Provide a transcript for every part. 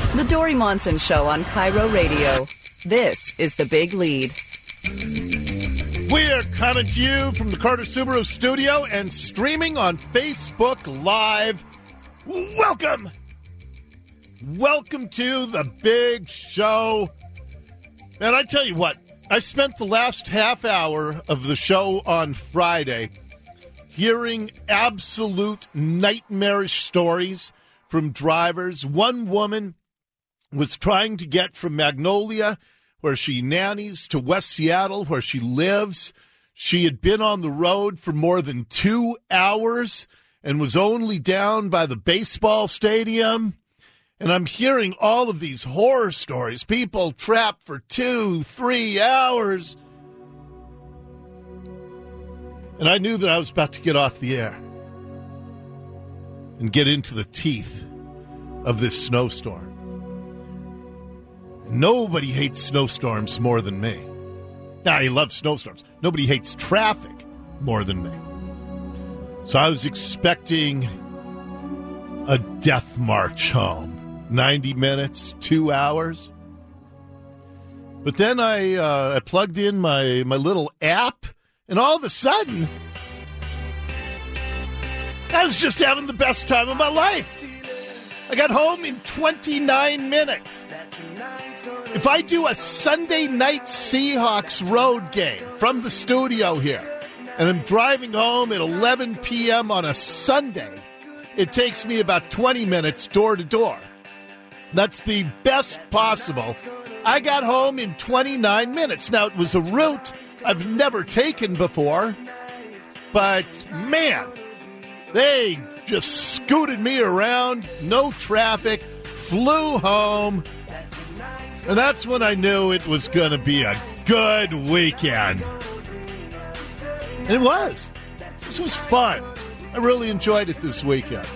The Dory Monson Show on Cairo Radio. This is The Big Lead. We're coming to you from the Carter Subaru studio and streaming on Facebook Live. Welcome! Welcome to The Big Show. And I tell you what, I spent the last half hour of the show on Friday hearing absolute nightmarish stories from drivers. One woman was trying to get from Magnolia, where she nannies, to West Seattle, where she lives. She had been on the road for more than 2 hours and was only down by the baseball stadium. And I'm hearing all of these horror stories. People trapped for 2-3 hours. And I knew that I was about to get off the air and get into the teeth of this snowstorm. Nobody hates snowstorms more than me. Now, I love snowstorms. Nobody hates traffic more than me. So I was expecting a death march home. 90 minutes, 2 hours. But then I plugged in my little app, and all of a sudden, I was just having the best time of my life. I got home in 29 minutes. If I do a Sunday night Seahawks road game from the studio here, and I'm driving home at 11 p.m. on a Sunday, it takes me about 20 minutes door to door. That's the best possible. I got home in 29 minutes. Now, it was a route I've never taken before, but man, they just scooted me around, no traffic, flew home, and that's when I knew it was going to be a good weekend. And it was. This was fun. I really enjoyed it this weekend.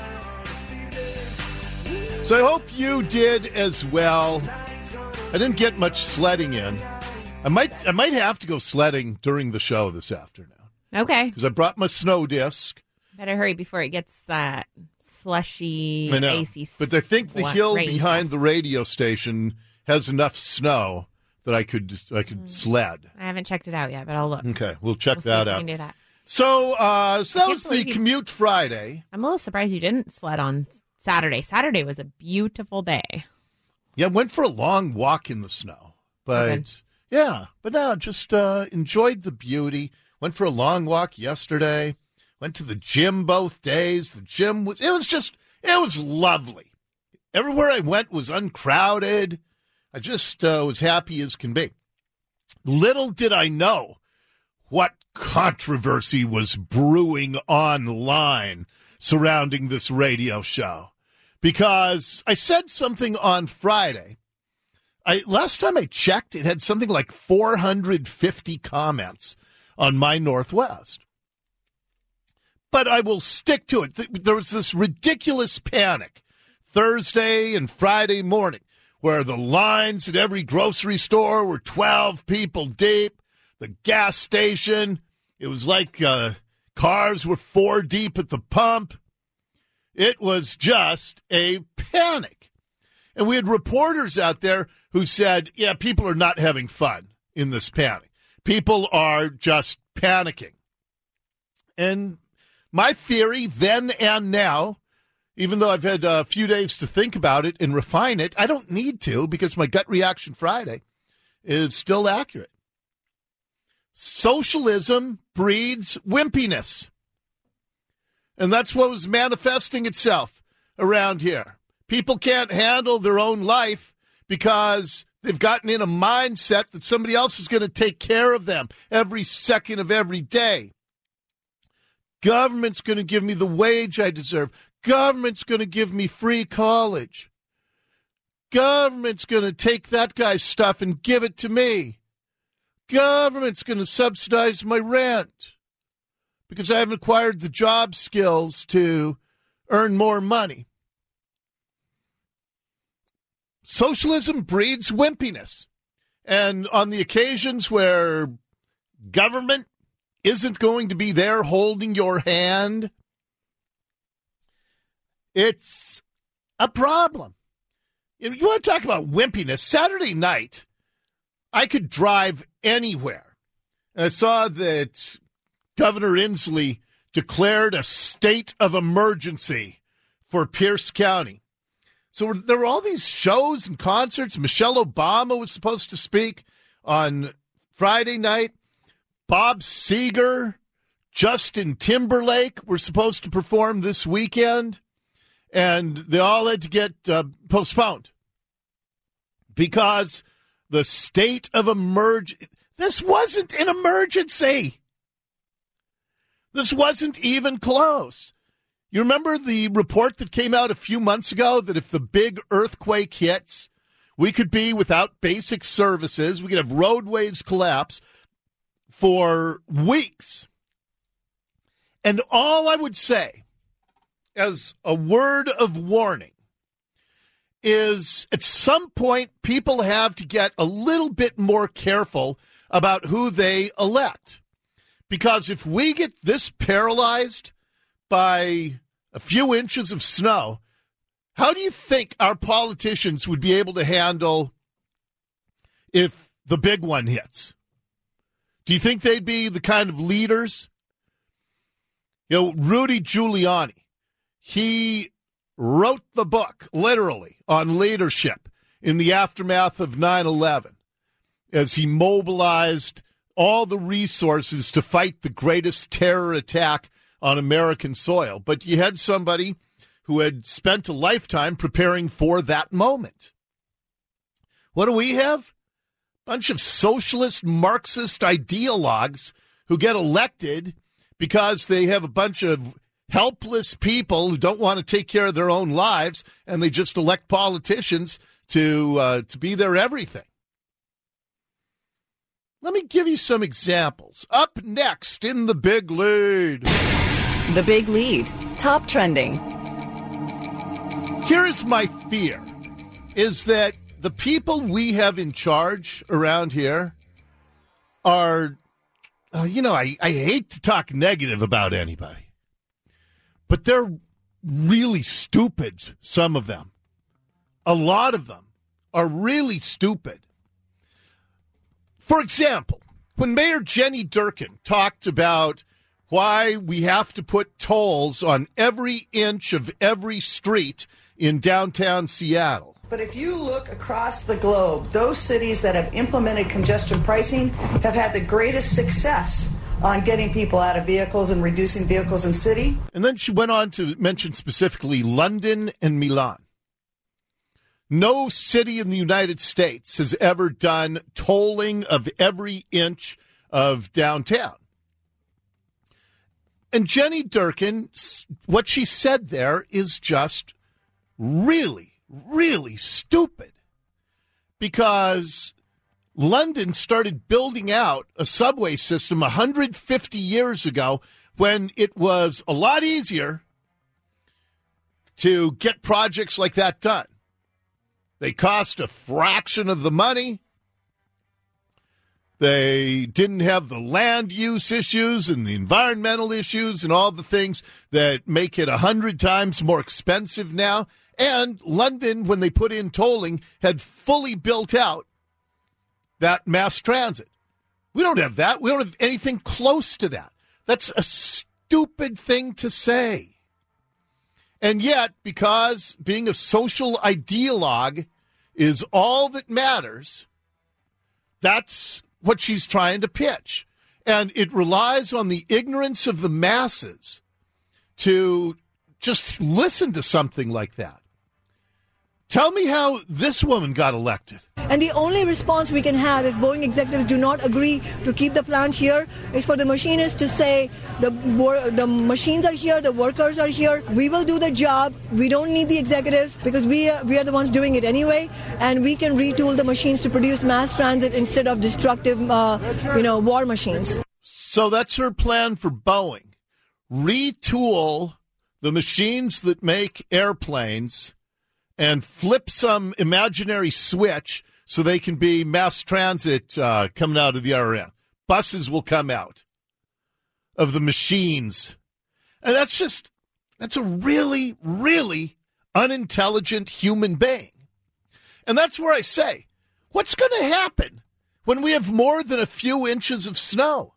So I hope you did as well. I didn't get much sledding in. I might have to go sledding during the show this afternoon. Okay. Because I brought my snow disc. Better hurry before it gets that slushy, I know. icy. But I think the hill rain behind the radio station has enough snow that I could sled. I haven't checked it out yet, but I'll look. Okay, we'll check See that if we out. can do that. So that was the Commute Friday. I'm a little surprised you didn't sled on Saturday. Saturday was a beautiful day. Yeah, went for a long walk in the snow. But no, just enjoyed the beauty. Went for a long walk yesterday. Went to the gym both days. The gym was lovely. Everywhere I went was uncrowded. I just was happy as can be. Little did I know what controversy was brewing online surrounding this radio show. Because I said something on Friday. Last time I checked, it had something like 450 comments on My Northwest. But I will stick to it. There was this ridiculous panic Thursday and Friday morning where the lines at every grocery store were 12 people deep. The gas station, it was like cars were 4 deep at the pump. It was just a panic. And we had reporters out there who said, yeah, people are not having fun in this panic. People are just panicking. And my theory then and now, even though I've had a few days to think about it and refine it, I don't need to because my gut reaction Friday is still accurate. Socialism breeds wimpiness. And that's what was manifesting itself around here. People can't handle their own life because they've gotten in a mindset that somebody else is going to take care of them every second of every day. Government's going to give me the wage I deserve. Government's going to give me free college. Government's going to take that guy's stuff and give it to me. Government's going to subsidize my rent because I haven't acquired the job skills to earn more money. Socialism breeds wimpiness. And on the occasions where government isn't going to be there holding your hand, it's a problem. You want to talk about wimpiness? Saturday night, I could drive anywhere. And I saw that Governor Inslee declared a state of emergency for Pierce County. So there were all these shows and concerts. Michelle Obama was supposed to speak on Friday night. Bob Seger, Justin Timberlake were supposed to perform this weekend. And they all had to get postponed because the state of emergency. This wasn't an emergency. This wasn't even close. You remember the report that came out a few months ago that if the big earthquake hits, we could be without basic services. We could have roadways collapse for weeks. And all I would say as a word of warning is at some point people have to get a little bit more careful about who they elect. Because if we get this paralyzed by a few inches of snow, how do you think our politicians would be able to handle if the big one hits? Do you think they'd be the kind of leaders? You know, Rudy Giuliani, he wrote the book, literally, on leadership in the aftermath of 9/11 as he mobilized all the resources to fight the greatest terror attack on American soil. But you had somebody who had spent a lifetime preparing for that moment. What do we have? A bunch of socialist, Marxist ideologues who get elected because they have a bunch of helpless people who don't want to take care of their own lives, and they just elect politicians to be their everything. Let me give you some examples. Up next in the Big Lead. The Big Lead, top trending. Here's my fear, is that the people we have in charge around here are, I hate to talk negative about anybody, but they're really stupid, some of them. A lot of them are really stupid. For example, when Mayor Jenny Durkin talked about why we have to put tolls on every inch of every street in downtown Seattle. But if you look across the globe, those cities that have implemented congestion pricing have had the greatest success on getting people out of vehicles and reducing vehicles in city. And then she went on to mention specifically London and Milan. No city in the United States has ever done tolling of every inch of downtown. And Jenny Durkin, what she said there is just really, really stupid. Because London started building out a subway system 150 years ago when it was a lot easier to get projects like that done. They cost a fraction of the money. They didn't have the land use issues and the environmental issues and all the things that make it 100 times more expensive now. And London, when they put in tolling, had fully built out that mass transit. We don't have that. We don't have anything close to that. That's a stupid thing to say. And yet, because being a social ideologue is all that matters, that's what she's trying to pitch. And it relies on the ignorance of the masses to just listen to something like that. Tell me how this woman got elected. And the only response we can have if Boeing executives do not agree to keep the plant here is for the machinists to say the machines are here, the workers are here, we will do the job, we don't need the executives because we are the ones doing it anyway, and we can retool the machines to produce mass transit instead of destructive, war machines. So that's her plan for Boeing. Retool the machines that make airplanes and flip some imaginary switch so they can be mass transit coming out of the other end. Buses will come out of the machines. And that's a really, really unintelligent human being. And that's where I say, what's going to happen when we have more than a few inches of snow?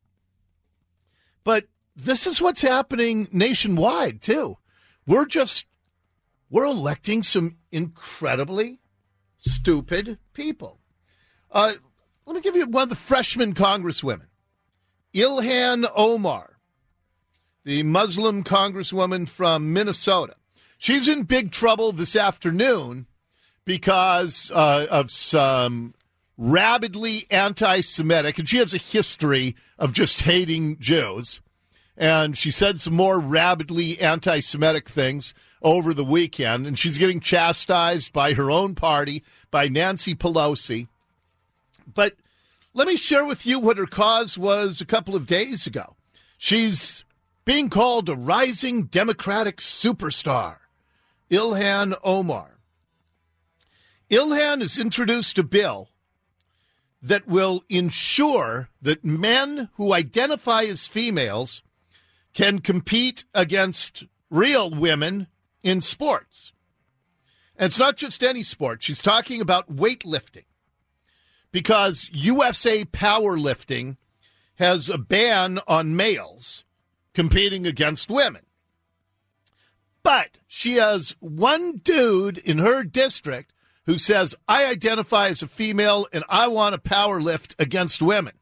But this is what's happening nationwide, too. We're electing some incredibly stupid people. Let me give you one of the freshman congresswomen, Ilhan Omar, the Muslim congresswoman from Minnesota. She's in big trouble this afternoon because of some rabidly anti-Semitic, and she has a history of just hating Jews. And she said some more rabidly anti-Semitic things over the weekend, and she's getting chastised by her own party, by Nancy Pelosi. But let me share with you what her cause was a couple of days ago. She's being called a rising Democratic superstar, Ilhan Omar. Ilhan has introduced a bill that will ensure that men who identify as females can compete against real women in sports. And it's not just any sport. She's talking about weightlifting, because USA Powerlifting has a ban on males competing against women. But she has one dude in her district who says, I identify as a female and I want to powerlift against women.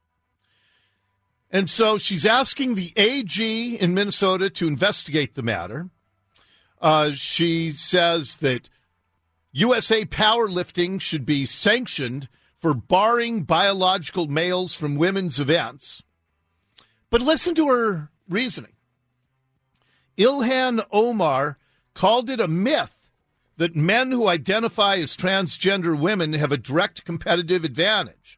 And so she's asking the AG in Minnesota to investigate the matter. She says that USA Powerlifting should be sanctioned for barring biological males from women's events. But listen to her reasoning. Ilhan Omar called it a myth that men who identify as transgender women have a direct competitive advantage.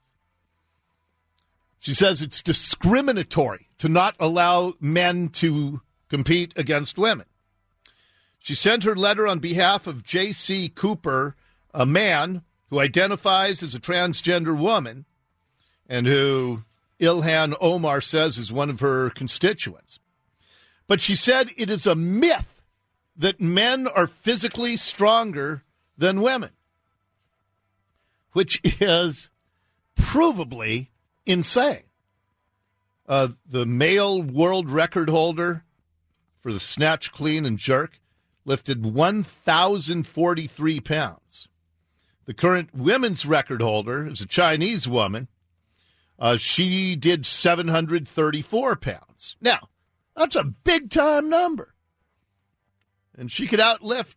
She says it's discriminatory to not allow men to compete against women. She sent her letter on behalf of J.C. Cooper, a man who identifies as a transgender woman and who Ilhan Omar says is one of her constituents. But she said it is a myth that men are physically stronger than women, which is provably insane. The male world record holder for the snatch, clean, and jerk lifted 1,043 pounds. The current women's record holder is a Chinese woman. She did 734 pounds. Now, that's a big-time number. And she could outlift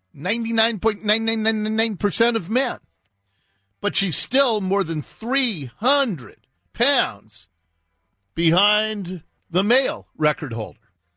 99.9999% of men. But she's still more than 300 pounds behind the male record holder.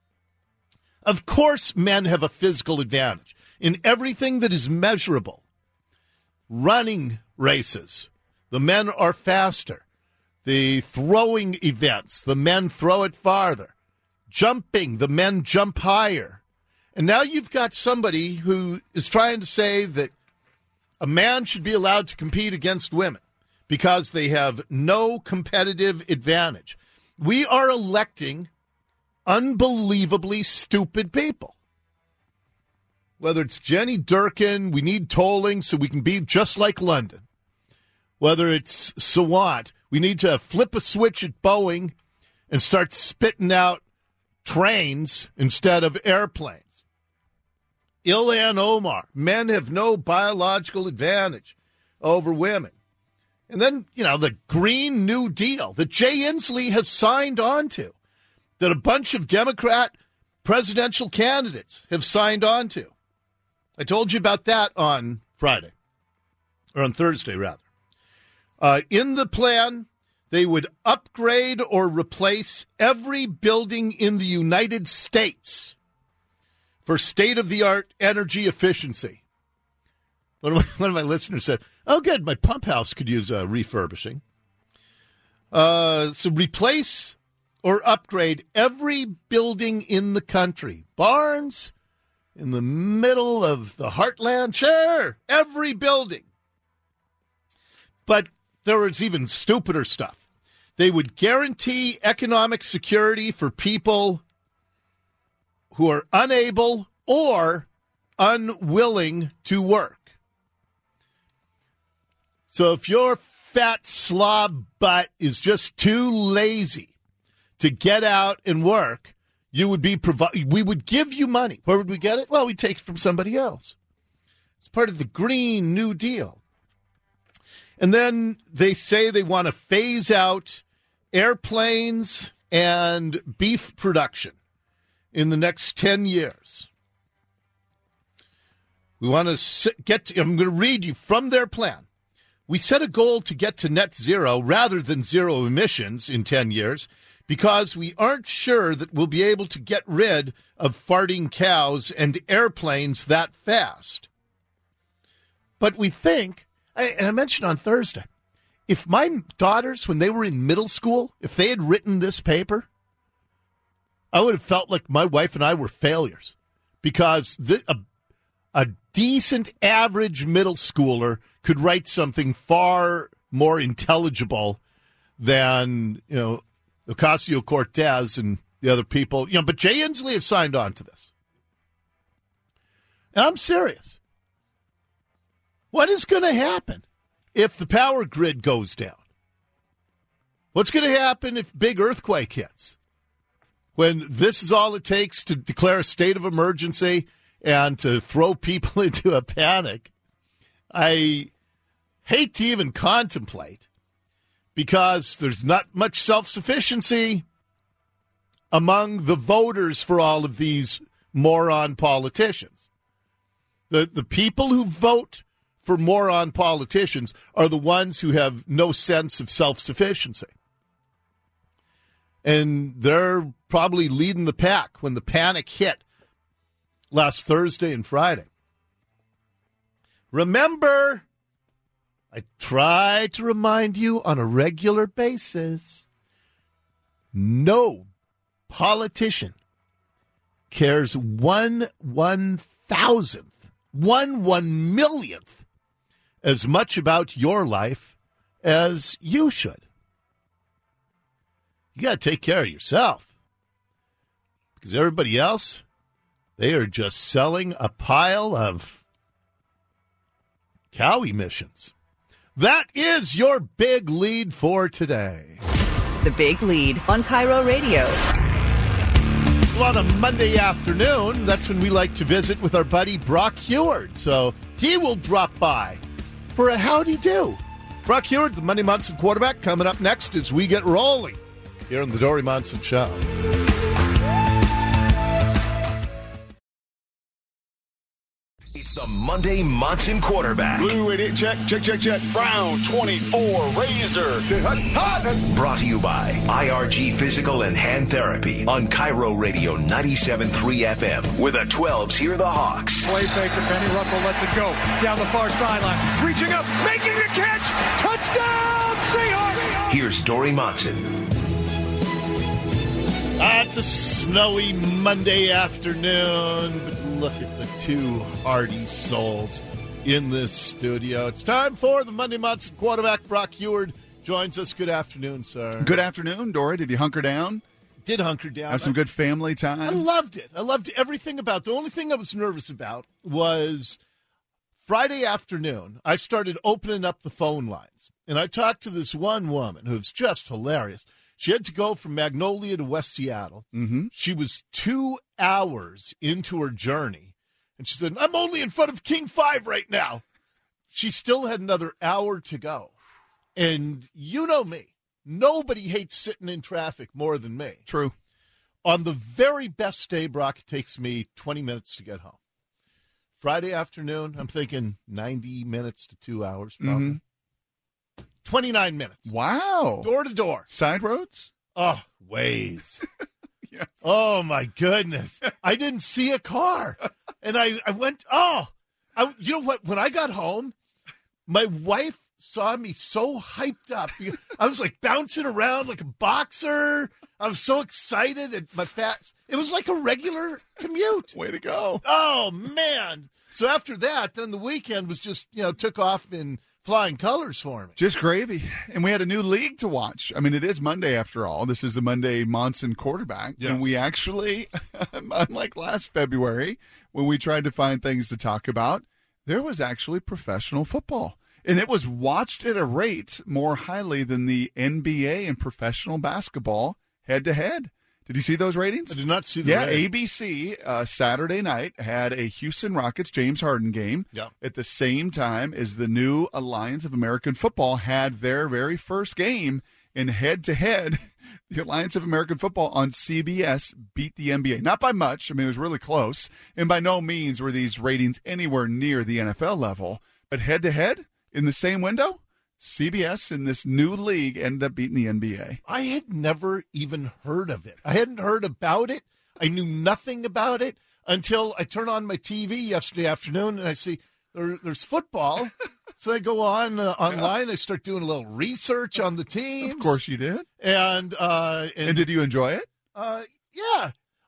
Of course, men have a physical advantage in everything that is measurable. Running races, the men are faster. The throwing events, the men throw it farther. Jumping, the men jump higher. And now you've got somebody who is trying to say that a man should be allowed to compete against women because they have no competitive advantage. We are electing unbelievably stupid people. Whether it's Jenny Durkin, we need tolling so we can be just like London. Whether it's Sawant, we need to flip a switch at Boeing and start spitting out trains instead of airplanes. Ilhan Omar, men have no biological advantage over women. And then, the Green New Deal that Jay Inslee has signed on to, that a bunch of Democrat presidential candidates have signed on to. I told you about that on Friday, or on Thursday, rather. In the plan, they would upgrade or replace every building in the United States for state-of-the-art energy efficiency. One of my listeners said, oh, good, my pump house could use refurbishing. So replace or upgrade every building in the country. Barns in the middle of the heartland, sure, every building. But there was even stupider stuff. They would guarantee economic security for people who are unable or unwilling to work. So if your fat slob butt is just too lazy to get out and work, we would give you money. Where would we get it? Well, we take it from somebody else. It's part of the Green New Deal. And then they say they want to phase out airplanes and beef production in the next 10 years. We want to I'm going to read you from their plan. We set a goal to get to net zero rather than zero emissions in 10 years because we aren't sure that we'll be able to get rid of farting cows and airplanes that fast. But we think, and I mentioned on Thursday, if my daughters, when they were in middle school, if they had written this paper, I would have felt like my wife and I were failures because a decent average middle schooler could write something far more intelligible than, Ocasio-Cortez and the other people. But Jay Inslee have signed on to this. And I'm serious. What is going to happen if the power grid goes down? What's going to happen if big earthquake hits? When this is all it takes to declare a state of emergency and to throw people into a panic, I hate to even contemplate because there's not much self-sufficiency among the voters for all of these moron politicians. The people who vote for moron politicians are the ones who have no sense of self-sufficiency. And they're probably leading the pack when the panic hit last Thursday and Friday. Remember, I try to remind you on a regular basis, no politician cares 1/1000th as much about your life as you should. You got to take care of yourself because everybody else, they are just selling a pile of cow emissions. That is your big lead for today. The Big Lead on Cairo Radio. Well, on a Monday afternoon, that's when we like to visit with our buddy Brock Huard. So he will drop by for a howdy do. Brock Huard, the Monday Monson quarterback, coming up next as we get rolling here on the Dory Monson Show. It's the Monday Monson quarterback. Blue 88, check. Brown 24, Razor. Brought to you by IRG Physical and Hand Therapy on Cairo Radio 97.3 FM. Where the 12s hear the Hawks. Play fake to Penny. Russell lets it go down the far sideline. Reaching up, making the catch. Touchdown, Seahawks. Here's Dory Monson. It's a snowy Monday afternoon, but look at the two hardy souls in this studio. It's time for the Monday Monson quarterback. Brock Huard joins us. Good afternoon, sir. Good afternoon, Dory. Did you hunker down? Did hunker down. Have some good family time? I loved it. I loved everything about it. The only thing I was nervous about was Friday afternoon, I started opening up the phone lines, and I talked to this one woman who's just hilarious. She had to go from Magnolia to West Seattle. Mm-hmm. She was 2 hours into her journey. And she said, I'm only in front of King 5 right now. She still had another hour to go. And you know me. Nobody hates sitting in traffic more than me. True. On the very best day, Brock, it takes me 20 minutes to get home. Friday afternoon, I'm thinking 90 minutes to 2 hours probably. Mm-hmm. 29 minutes. Wow. Door to door. Side roads? Oh, Waze. Yes. Oh, my goodness. I didn't see a car. And I went, you know what? When I got home, my wife saw me so hyped up. I was like bouncing around like a boxer. I was so excited. And it was like a regular commute. Way to go. Oh, man. So after that, then the weekend was just, took off in flying colors for me. Just gravy. And we had a new league to watch. I mean, it is Monday after all. This is the Monday Monson quarterback. Yes. And we actually, unlike last February, when we tried to find things to talk about, there was actually professional football. And it was watched at a rate more highly than the NBA and professional basketball head-to-head. Did you see those ratings? I did not see the ratings. ABC Saturday night had a Houston Rockets James Harden game at the same time as the new Alliance of American Football had their very first game. In head-to-head, the Alliance of American Football on CBS beat the NBA. Not by much. I mean, it was really close. And by no means were these ratings anywhere near the NFL level. But head-to-head, in the same window, CBS in this new league ended up beating the NBA. I had never even heard of it. I hadn't heard about it. I knew nothing about it until I turn on my TV yesterday afternoon and I see there's football. So I go on online. I start doing a little research on the teams. Of course you did. And did you enjoy it? Yeah.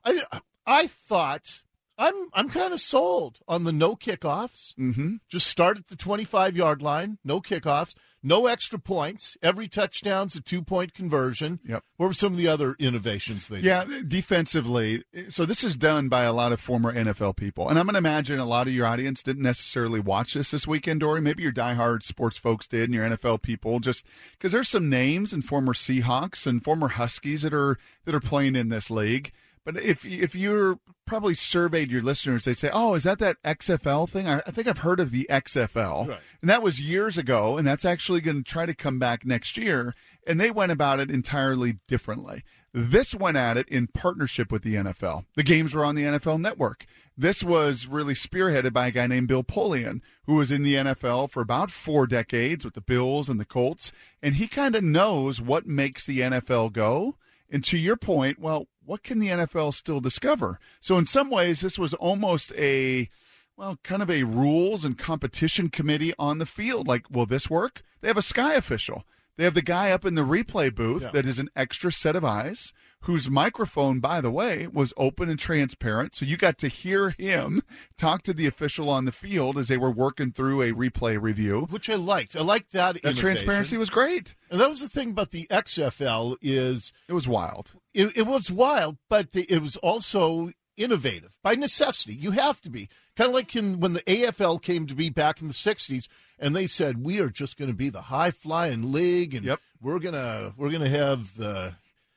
I thought I'm kind of sold on the no kickoffs. Mm-hmm. Just start at the 25-yard line, no kickoffs, no extra points. Every touchdown's a 2-point conversion. Yep. What were some of the other innovations they did? Yeah, defensively. So this is done by a lot of former NFL people. And I'm going to imagine a lot of your audience didn't necessarily watch this weekend, Dory. Maybe your diehard sports folks did and your NFL people, just because there's some names and former Seahawks and former Huskies that are playing in this league. But if you're probably surveyed your listeners, they'd say, oh, is that XFL thing? I think I've heard of the XFL. Right. And that was years ago, and that's actually going to try to come back next year. And they went about it entirely differently. This went at it in partnership with the NFL. The games were on the NFL Network. This was really spearheaded by a guy named Bill Polian, who was in the NFL for about 4 decades with the Bills and the Colts. And he kind of knows what makes the NFL go. And to your point, well, what can the NFL still discover? So in some ways, this was almost kind of a rules and competition committee on the field. Like, will this work? They have a Sky official. They have the guy up in the replay booth that is an extra set of eyes, whose microphone, by the way, was open and transparent. So you got to hear him talk to the official on the field as they were working through a replay review. Which I liked. I liked that innovation. That transparency was great. And that was the thing about the XFL is... It was wild. It was wild, but it was also innovative. By necessity, you have to be. Kind of like when the AFL came to be back in the 60s, and they said, we are just going to be the high-flying league, and we're gonna have the...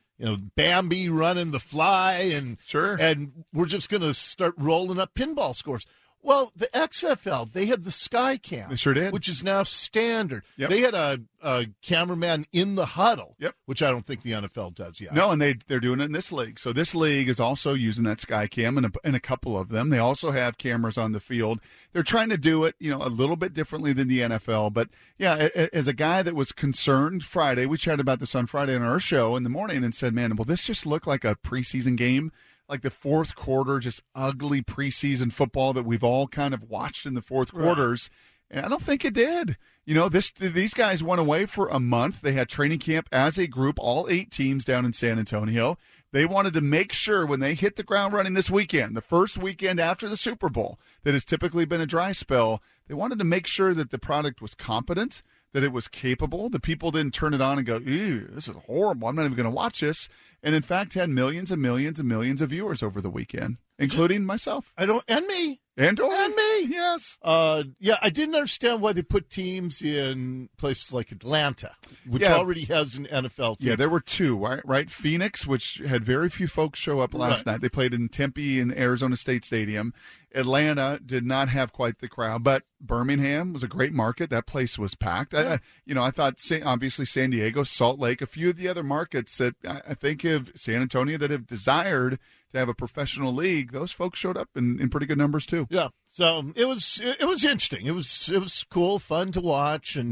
Bambi running the fly, and we're just going to start rolling up pinball scores. Well, the XFL, they had the Sky Cam. They sure did. Which is now standard. Yep. They had a cameraman in the huddle, which I don't think the NFL does yet. No, and they're doing it in this league. So this league is also using that Sky Cam in a couple of them. They also have cameras on the field. They're trying to do it, a little bit differently than the NFL. But, yeah, as a guy that was concerned Friday, we chatted about this on Friday on our show in the morning and said, man, will this just look like a preseason game? Like the fourth quarter, just ugly preseason football that we've all kind of watched in the fourth quarters. And I don't think it did. These guys went away for a month. They had training camp as a group, all 8 teams down in San Antonio. They wanted to make sure when they hit the ground running this weekend, the first weekend after the Super Bowl, that has typically been a dry spell, they wanted to make sure that the product was competent, that it was capable. The people didn't turn it on and go, ew, this is horrible. I'm not even going to watch this. And, in fact, had millions and millions and millions of viewers over the weekend, including myself. And me. And me. Yes. I didn't understand why they put teams in places like Atlanta, which already has an NFL team. Yeah, there were 2, right? Phoenix, which had very few folks show up last night. They played in Tempe in Arizona State Stadium. Atlanta did not have quite the crowd, but Birmingham was a great market. That place was packed. Yeah. I thought, obviously, San Diego, Salt Lake, a few of the other markets that I think of San Antonio that have desired to have a professional league, those folks showed up in pretty good numbers too. Yeah, so it was interesting. It was cool, fun to watch, and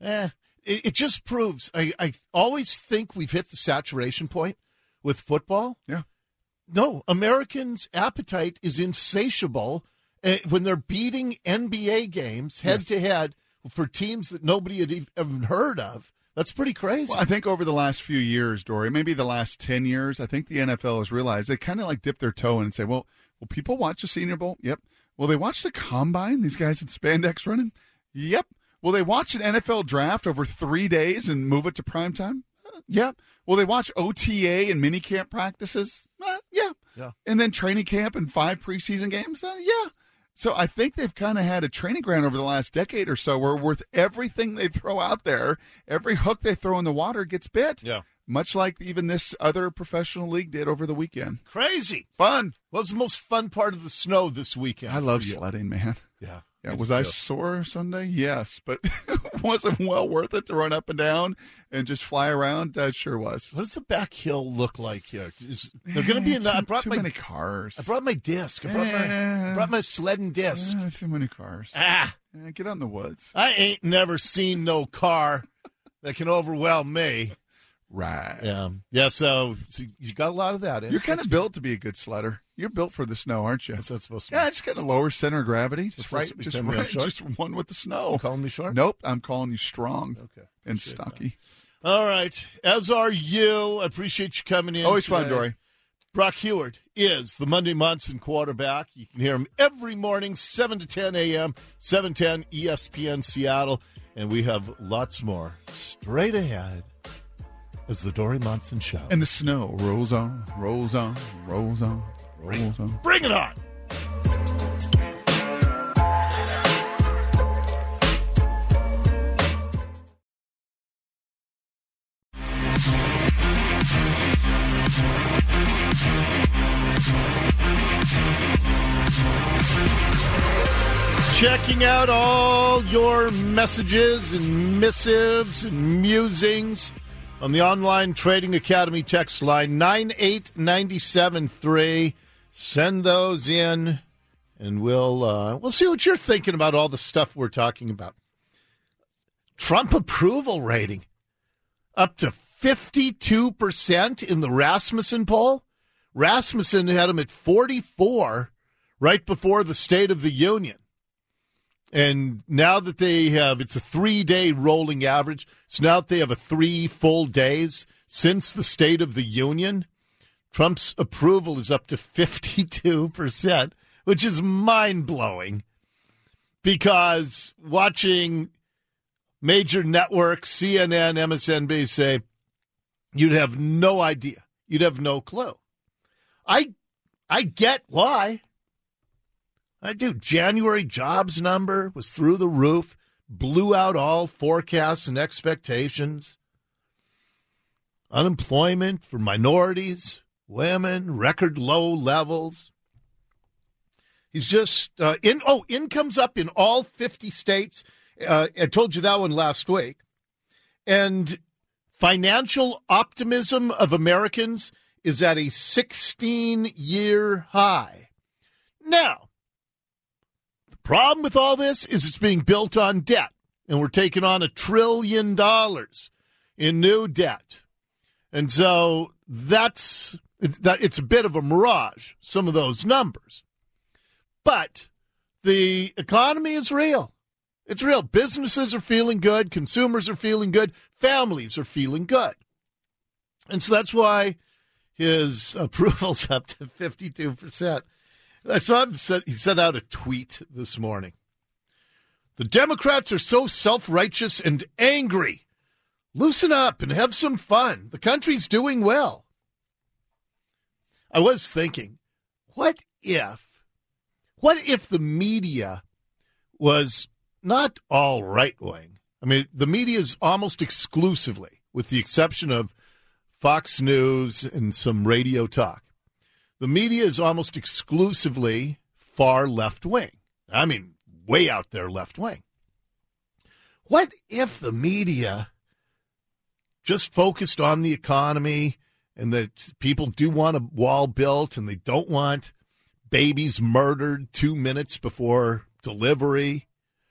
it just proves. I always think we've hit the saturation point with football. Yeah. No, Americans' appetite is insatiable when they're beating NBA games head-to-head for teams that nobody had even heard of. That's pretty crazy. Well, I think over the last few years, Dory, maybe the last 10 years, I think the NFL has realized they kind of like dip their toe in and say, well, will people watch the Senior Bowl? Yep. Will they watch the Combine, these guys in spandex running? Yep. Will they watch an NFL draft over 3 days and move it to primetime? Yep. Will they watch OTA and minicamp practices? Yeah. Yeah. And then training camp and 5 preseason games? Yeah. So I think they've kind of had a training ground over the last decade or so where with everything they throw out there, every hook they throw in the water gets bit. Yeah. Much like even this other professional league did over the weekend. Crazy. Fun. What was the most fun part of the snow this weekend? I love sledding, man. Yeah. Yeah, was I sore Sunday? Yes, but was it well worth it to run up and down and just fly around? It sure was. What does the back hill look like here? They're going to be in the. I brought too many cars. I brought my disc. I brought my sledding disc. Too many cars. Get out in the woods. I ain't never seen no car that can overwhelm me. Right. Yeah. So you got a lot of that. You're kind of built to be a good sledder. You're built for the snow, aren't you? What's that supposed to be? Yeah, just kind of lower center of gravity. Just one with the snow. You calling me short? Nope, I'm calling you strong. Okay. And stocky. That. All right. As are you. I appreciate you coming in. Always today. fun, Dory. Brock Heward is the Monday Monson quarterback. You can hear him every morning, 7 to 10 a.m., 710 ESPN Seattle. And we have lots more straight ahead as the Dory Monson Show. And the snow rolls on, rolls on, rolls on, rolls on. Bring it on. Checking out all your messages and missives and musings on the Online Trading Academy text line, 98973. Send those in, and we'll see what you're thinking about all the stuff we're talking about. Trump approval rating up to 52% in the Rasmussen poll. Rasmussen had him at 44 right before the State of the Union. And now that they have, it's a 3-day rolling average. So now that they have 3 full days since the State of the Union, Trump's approval is up to 52%, which is mind-blowing because watching major networks, CNN, MSNBC, you'd have no idea. You'd have no clue. I get why. I do. January jobs number was through the roof, blew out all forecasts and expectations. Unemployment for minorities, women, record low levels. He's just income's up in all 50 states. I told you that one last week. And financial optimism of Americans is at a 16-year high. Now, problem with all this is it's being built on debt, and we're taking on $1 trillion in new debt. And so it's a bit of a mirage, some of those numbers. But the economy is real. It's real. Businesses are feeling good. Consumers are feeling good. Families are feeling good. And so that's why his approval's up to 52%. I saw him, he sent out a tweet this morning. The Democrats are so self-righteous and angry. Loosen up and have some fun. The country's doing well. I was thinking, what if the media was not all right-wing? I mean, the media is almost exclusively, with the exception of Fox News and some radio talk, the media is almost exclusively far left-wing. I mean, way out there left-wing. What if the media just focused on the economy and that people do want a wall built and they don't want babies murdered 2 minutes before delivery?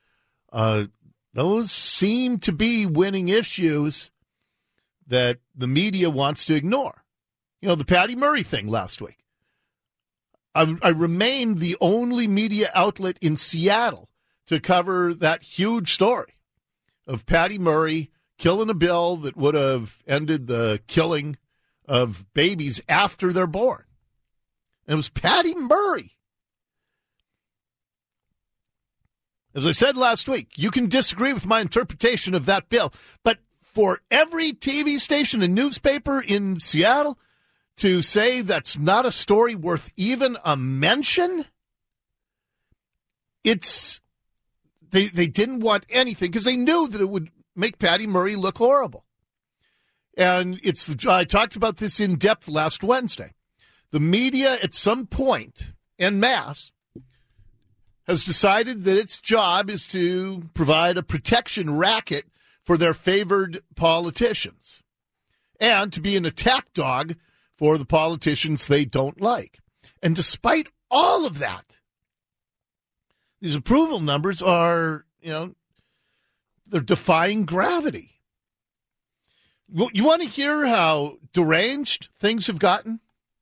Those seem to be winning issues that the media wants to ignore. You know, the Patty Murray thing last week. I remain the only media outlet in Seattle to cover that huge story of Patty Murray killing a bill that would have ended the killing of babies after they're born. And it was Patty Murray. As I said last week, you can disagree with my interpretation of that bill, but for every TV station and newspaper in Seattle to say that's not a story worth even a mention, they didn't want anything because they knew that it would make Patty Murray look horrible. And I talked about this in depth last Wednesday. The media at some point, en masse, has decided that its job is to provide a protection racket for their favored politicians and to be an attack dog for the politicians they don't like. And despite all of that, these approval numbers are, they're defying gravity. You want to hear how deranged things have gotten?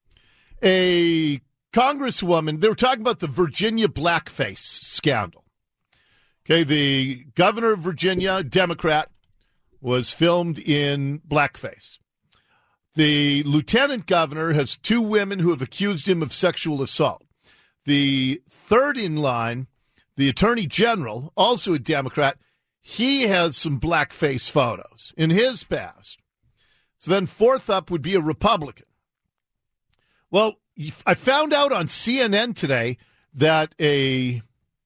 A congresswoman, they were talking about the Virginia blackface scandal. Okay, the governor of Virginia, Democrat, was filmed in blackface. The lieutenant governor has 2 women who have accused him of sexual assault. The third in line, the attorney general, also a Democrat, he has some blackface photos in his past. So then fourth up would be a Republican. Well, I found out on CNN today that a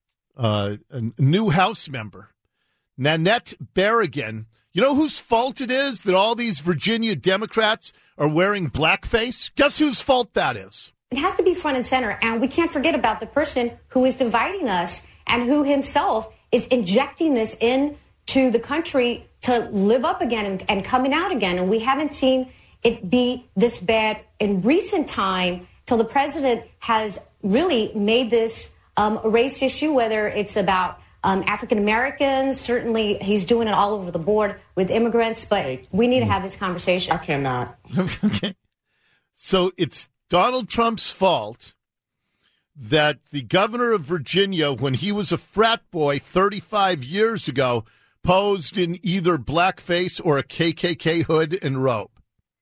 new House member, Nanette Berrigan, you know whose fault it is that all these Virginia Democrats are wearing blackface? Guess whose fault that is? It has to be front and center, and we can't forget about the person who is dividing us and who himself is injecting this into the country to live up again and coming out again. And we haven't seen it be this bad in recent time till the president has really made this a race issue, whether it's about African Americans. Certainly he's doing it all over the board with immigrants, but we need to have this conversation. I cannot. Okay. So it's Donald Trump's fault that the governor of Virginia, when he was a frat boy 35 years ago, posed in either blackface or a KKK hood and robe.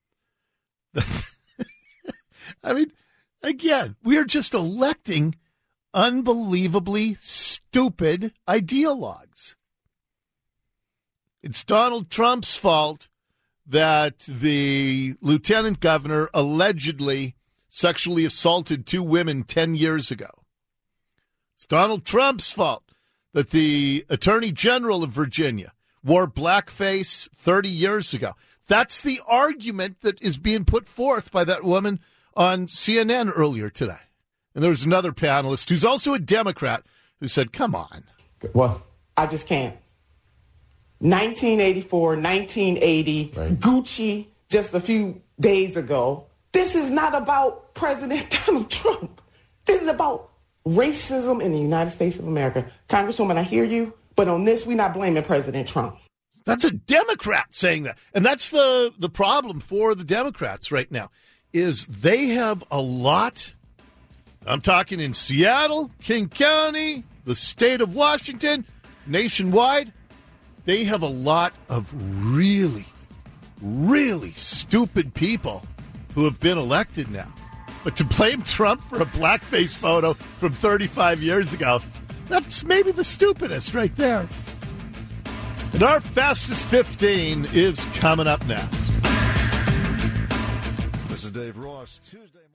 I mean, again, we are just electing unbelievably stupid ideologues. It's Donald Trump's fault that the lieutenant governor allegedly sexually assaulted 2 women 10 years ago. It's Donald Trump's fault that the attorney general of Virginia wore blackface 30 years ago. That's the argument that is being put forth by that woman on CNN earlier today. And there was another panelist who's also a Democrat who said, come on. Well, I just can't. 1984, 1980, right. Gucci just a few days ago. This is not about President Donald Trump. This is about racism in the United States of America. Congresswoman, I hear you, but on this, we're not blaming President Trump. That's a Democrat saying that. And that's the problem for the Democrats right now, is they have a lot. I'm talking in Seattle, King County, the state of Washington, nationwide. They have a lot of really, really stupid people who have been elected now. But to blame Trump for a blackface photo from 35 years ago, that's maybe the stupidest right there. And our Fastest 15 is coming up next. This is Dave Ross, Tuesday.